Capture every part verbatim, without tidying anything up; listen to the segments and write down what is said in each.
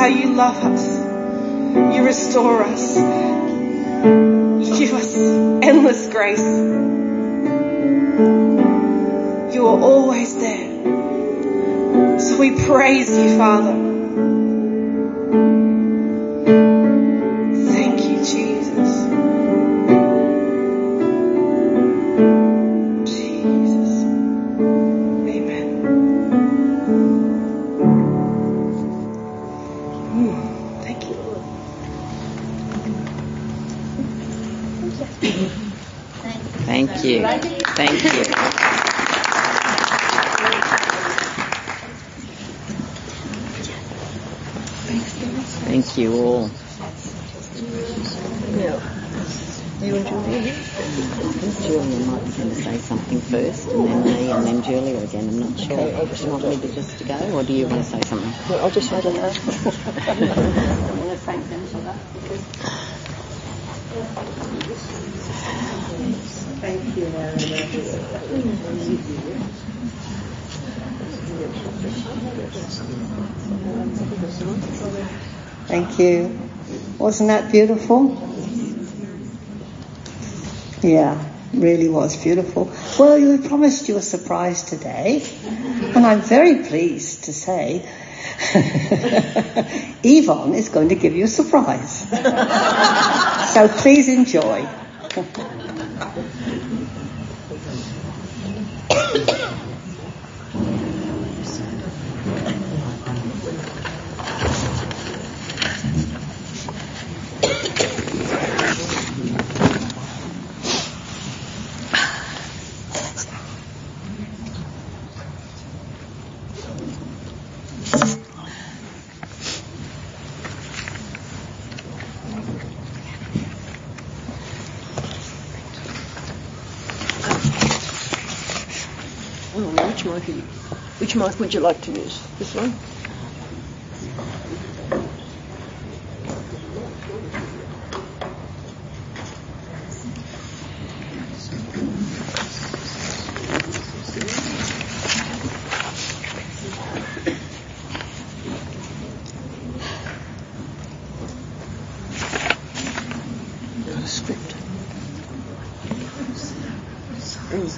how you love us. You restore us. You give us endless grace. You are always there. So we praise you, Father. Thank you, Jesus. Jesus. Amen. Mm, thank you, Lord. Thank you. Thank you. Thank you all. Yeah. You and Julia? Julia might be going to say something first, and then me, and then Julia again. I'm not sure. Okay, I'll Do you want me to just to go, or do you want to say something? No, I'll just, I don't know. I want to thank them for that. Thank you, Thank you. Wasn't that beautiful? Yeah, really was beautiful. Well, we promised you a surprise today, and I'm very pleased to say Yvonne is going to give you a surprise. So please enjoy. Which mic, you, which mic would you like to use? This one? Not a script. Mm.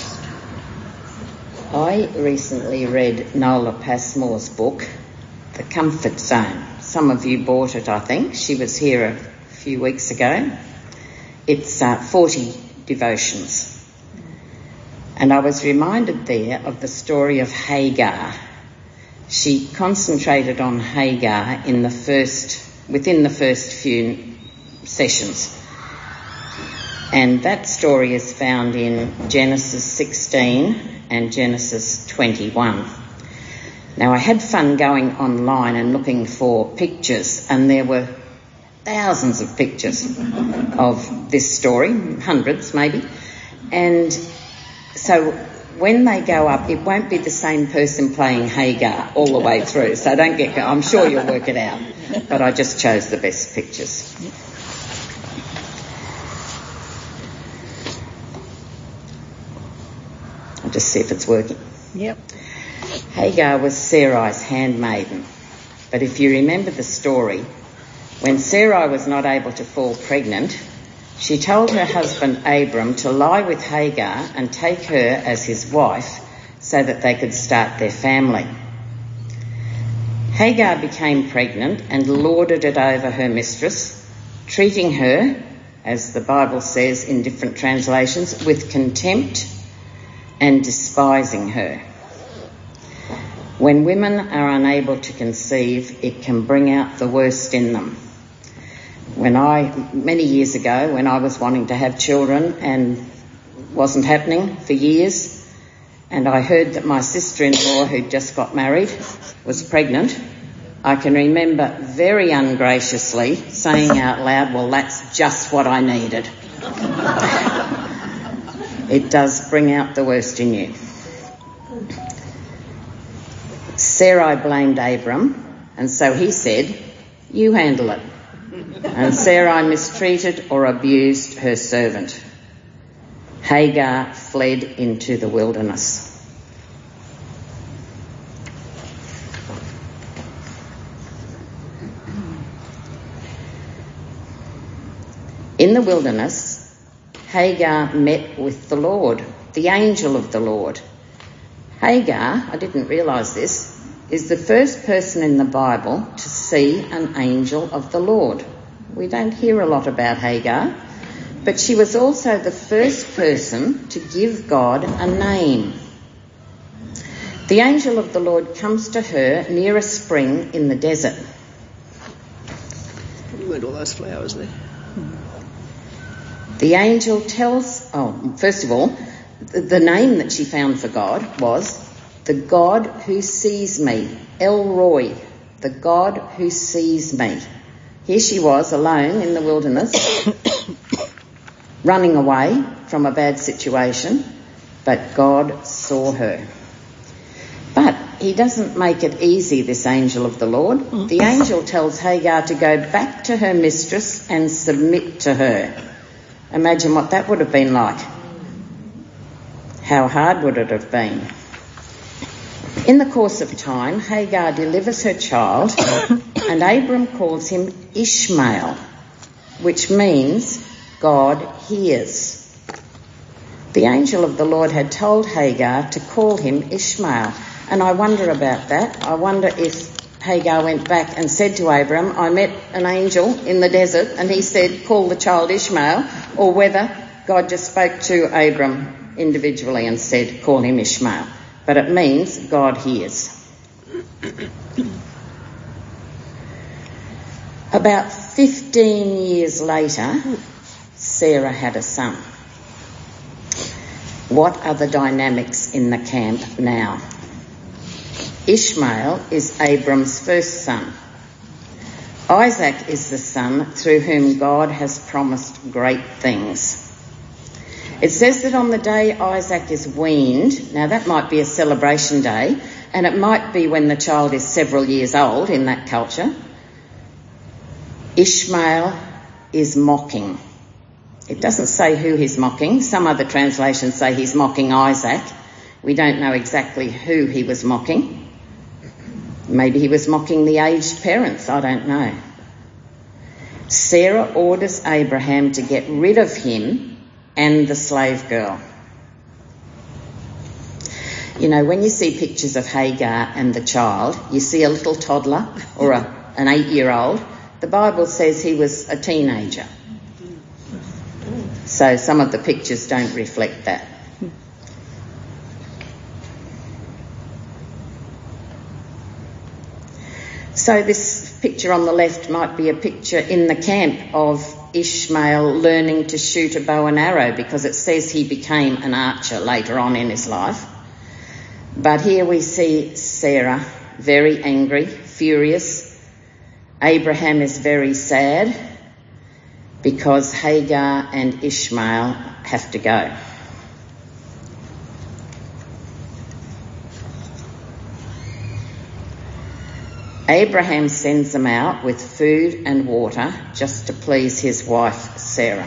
I recently read Nola Passmore's book, The Comfort Zone. Some of you bought it, I think. She was here a few weeks ago. It's uh, forty devotions. And I was reminded there of the story of Hagar. She concentrated on Hagar in the first, within the first few sessions. And that story is found in Genesis sixteen and Genesis twenty-one. Now, I had fun going online and looking for pictures, and there were thousands of pictures of this story, hundreds maybe. And so when they go up, it won't be the same person playing Hagar all the way through, so don't get, I'm sure you'll work it out. But I just chose the best pictures. I'll just see if it's working. Yep. Hagar was Sarai's handmaiden. But if you remember the story, when Sarai was not able to fall pregnant, she told her husband Abram to lie with Hagar and take her as his wife so that they could start their family. Hagar became pregnant and lorded it over her mistress, treating her, as the Bible says in different translations, with contempt and despising her. When women are unable to conceive, it can bring out the worst in them. When I, many years ago, when I was wanting to have children and wasn't happening for years, and I heard that my sister-in-law, who'd just got married, was pregnant, I can remember very ungraciously saying out loud, well, that's just what I needed. It does bring out the worst in you. Sarai blamed Abram, and so he said, you handle it. And Sarai mistreated or abused her servant. Hagar fled into the wilderness. In the wilderness, Hagar met with the Lord, the angel of the Lord. Hagar, I didn't realise this, is the first person in the Bible to see an angel of the Lord. We don't hear a lot about Hagar, but she was also the first person to give God a name. The angel of the Lord comes to her near a spring in the desert. You weren't all those flowers there. The angel tells, oh, first of all, the, the name that she found for God was the God who sees me, El Roi, the God who sees me. Here she was alone in the wilderness, running away from a bad situation, but God saw her. But he doesn't make it easy, this angel of the Lord. The angel tells Hagar to go back to her mistress and submit to her. Imagine what that would have been like. How hard would it have been? In the course of time, Hagar delivers her child and Abram calls him Ishmael, which means God hears. The angel of the Lord had told Hagar to call him Ishmael, and I wonder about that. I wonder if Hagar went back and said to Abram, I met an angel in the desert and he said, call the child Ishmael, or whether God just spoke to Abram individually and said, call him Ishmael. But it means God hears. About fifteen years later, Sarah had a son. What are the dynamics in the camp now? Ishmael is Abram's first son. Isaac is the son through whom God has promised great things. It says that on the day Isaac is weaned, now that might be a celebration day, and it might be when the child is several years old in that culture, Ishmael is mocking. It doesn't say who he's mocking. Some other translations say he's mocking Isaac. We don't know exactly who he was mocking. Maybe he was mocking the aged parents, I don't know. Sarah orders Abraham to get rid of him and the slave girl. You know, when you see pictures of Hagar and the child, you see a little toddler or a, an eight-year-old. The Bible says he was a teenager. So some of the pictures don't reflect that. So this picture on the left might be a picture in the camp of Ishmael learning to shoot a bow and arrow, because it says he became an archer later on in his life. But here we see Sarah very angry, furious. Abraham is very sad because Hagar and Ishmael have to go. Abraham sends them out with food and water just to please his wife Sarah.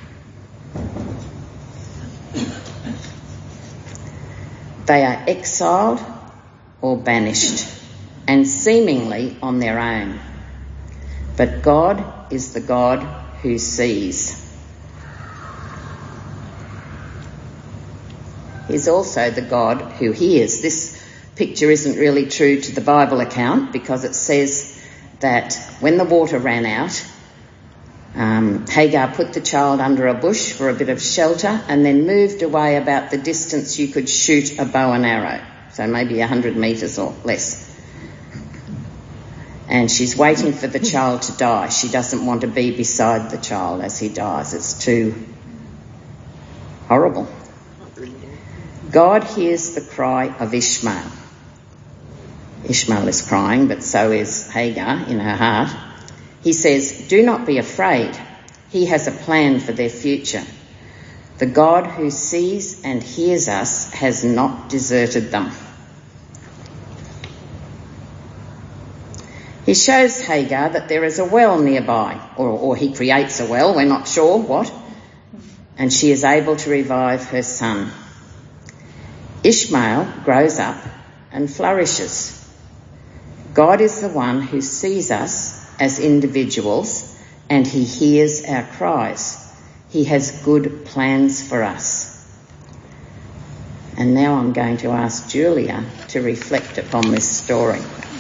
They are exiled or banished, and seemingly on their own. But God is the God who sees. He's also the God who hears. This picture isn't really true to the Bible account, because it says that when the water ran out, um, Hagar put the child under a bush for a bit of shelter and then moved away about the distance you could shoot a bow and arrow, so maybe a hundred metres or less. And she's waiting for the child to die. She doesn't want to be beside the child as he dies. It's too horrible. God hears the cry of Ishmael. Ishmael is crying, but so is Hagar in her heart. He says, "Do not be afraid. He has a plan for their future. The God who sees and hears us has not deserted them." He shows Hagar that there is a well nearby, or, or he creates a well, we're not sure what, and she is able to revive her son. Ishmael grows up and flourishes. God is the one who sees us as individuals, and he hears our cries. He has good plans for us. And now I'm going to ask Julia to reflect upon this story.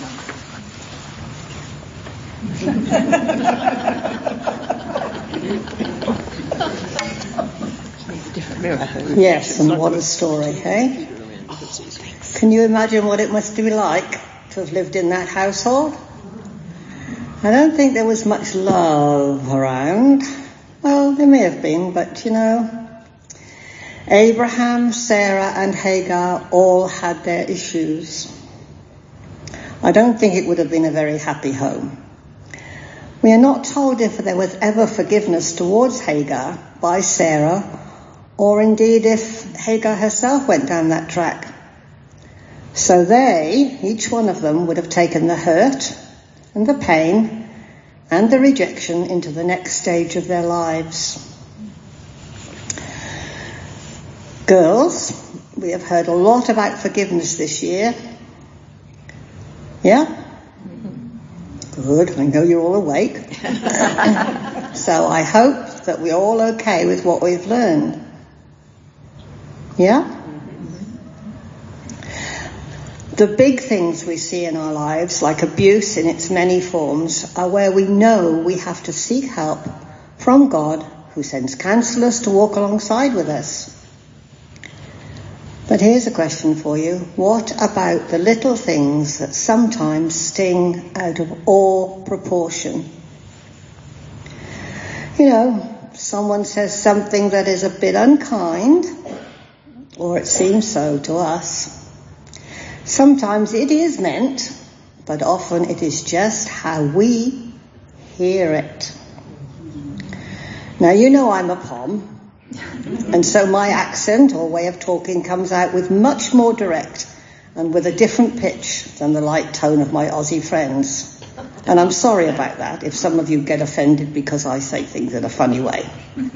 Yes, and what a story, hey? Can you imagine what it must be like to have lived in that household? I don't think there was much love around. Well, there may have been, but you know, Abraham, Sarah and Hagar all had their issues. I don't think it would have been a very happy home. We are not told if there was ever forgiveness towards Hagar by Sarah, or indeed if Hagar herself went down that track. So they, each one of them, would have taken the hurt and the pain and the rejection into the next stage of their lives. Girls, we have heard a lot about forgiveness this year. Yeah? Good, I know you're all awake. So I hope that we're all okay with what we've learned. Yeah? The big things we see in our lives, like abuse in its many forms, are where we know we have to seek help from God, who sends counsellors to walk alongside with us. But here's a question for you. What about the little things that sometimes sting out of all proportion? You know, someone says something that is a bit unkind, or it seems so to us. Sometimes it is meant, but often it is just how we hear it. Now, you know I'm a Pom. And so my accent or way of talking comes out with much more direct and with a different pitch than the light tone of my Aussie friends. And I'm sorry about that if some of you get offended because I say things in a funny way.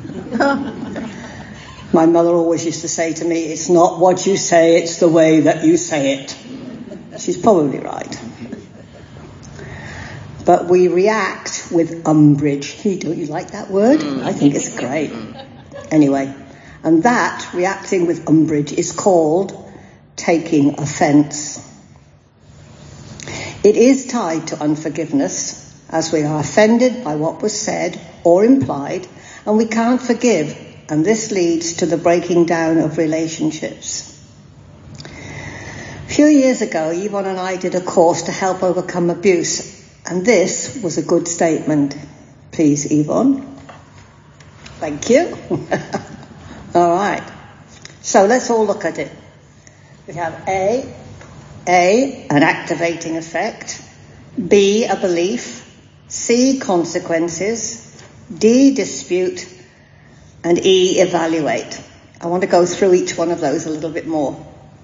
My mother always used to say to me, it's not what you say, it's the way that you say it. She's probably right. But we react with umbrage. Don't you like that word? I think it's great. Anyway, and that, reacting with umbrage, is called taking offence. It is tied to unforgiveness, as we are offended by what was said or implied, and we can't forgive, and this leads to the breaking down of relationships. A few years ago, Yvonne and I did a course to help overcome abuse, and this was a good statement. Please, Yvonne. Thank you. All right. So let's all look at it. We have A, A, an activating effect. B, a belief. C, consequences. D, dispute. And E, evaluate. I want to go through each one of those a little bit more.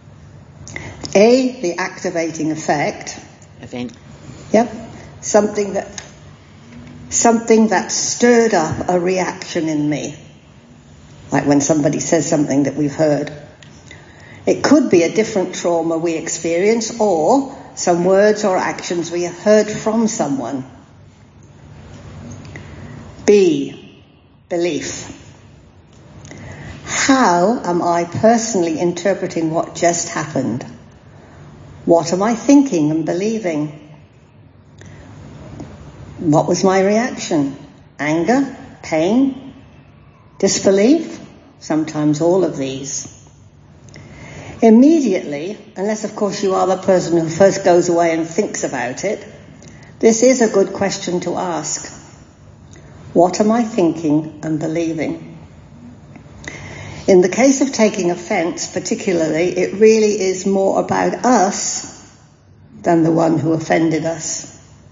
A, the activating effect. Event. Yep. Something that Something that stirred up a reaction in me. Like when somebody says something that we've heard. It could be a different trauma we experience or some words or actions we have heard from someone. B, belief. How am I personally interpreting what just happened? What am I thinking and believing? What was my reaction? Anger? Pain? Disbelief? Sometimes all of these. Immediately, unless of course you are the person who first goes away and thinks about it, this is a good question to ask. What am I thinking and believing? In the case of taking offence particularly, it really is more about us than the one who offended us.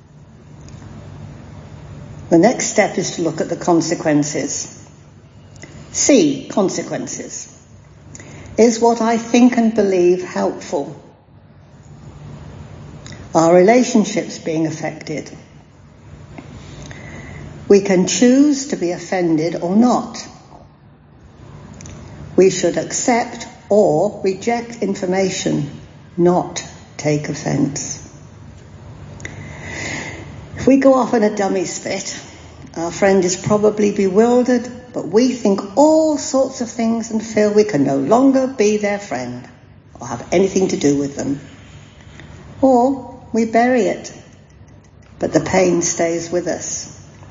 The next step is to look at the consequences. C, consequences. Is what I think and believe helpful? Are relationships being affected? We can choose to be offended or not. We should accept or reject information, not take offence. If we go off in a dummy spit Our friend is probably bewildered, but we think all sorts of things and feel we can no longer be their friend or have anything to do with them. Or we bury it, but the pain stays with us.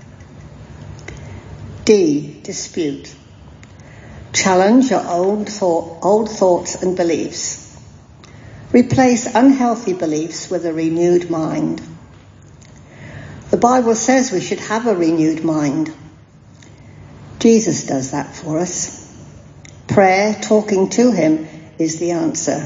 D. Dispute. Challenge your own thought, old thoughts and beliefs. Replace unhealthy beliefs with a renewed mind. The Bible says we should have a renewed mind. Jesus does that for us. Prayer, talking to him, is the answer.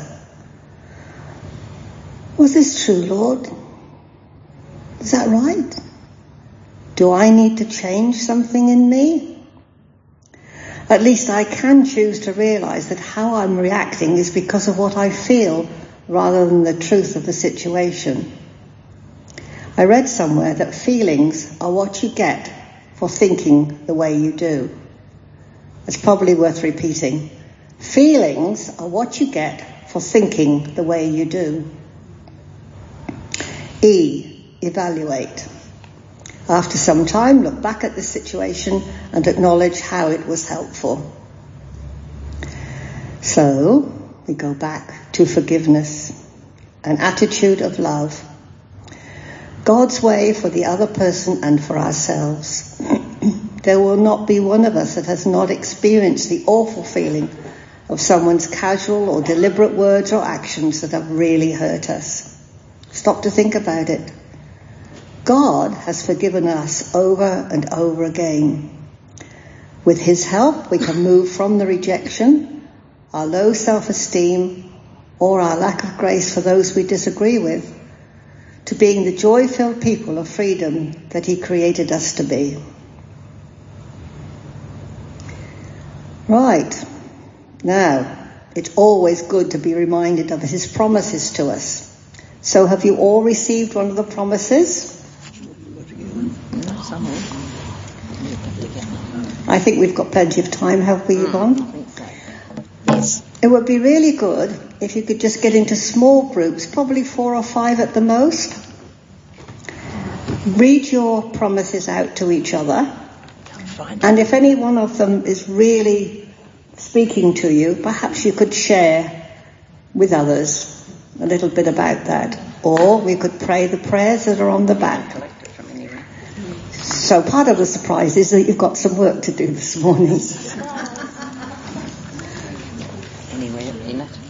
Was this true, Lord? Is that right? Do I need to change something in me? At least I can choose to realize that how I'm reacting is because of what I feel rather than the truth of the situation. I read somewhere that feelings are what you get for thinking the way you do. It's probably worth repeating. Feelings are what you get for thinking the way you do. E. Evaluate. After some time, look back at the situation and acknowledge how it was helpful. So, we go back to forgiveness, an attitude of love. God's way for the other person and for ourselves. There will not be one of us that has not experienced the awful feeling of someone's casual or deliberate words or actions that have really hurt us. Stop to think about it. God has forgiven us over and over again. With his help, we can move from the rejection, our low self-esteem, or our lack of grace for those we disagree with, to being the joy-filled people of freedom that he created us to be. Right. Now, it's always good to be reminded of his promises to us. So have you all received one of the promises? I think we've got plenty of time, have we, Yvonne? I think so. Yes. It would be really good if you could just get into small groups, probably four or five at the most. Read your promises out to each other. And if any one of them is really speaking to you, perhaps you could share with others a little bit about that. Or we could pray the prayers that are on the back. So part of the surprise is that you've got some work to do this morning. Anywhere in it.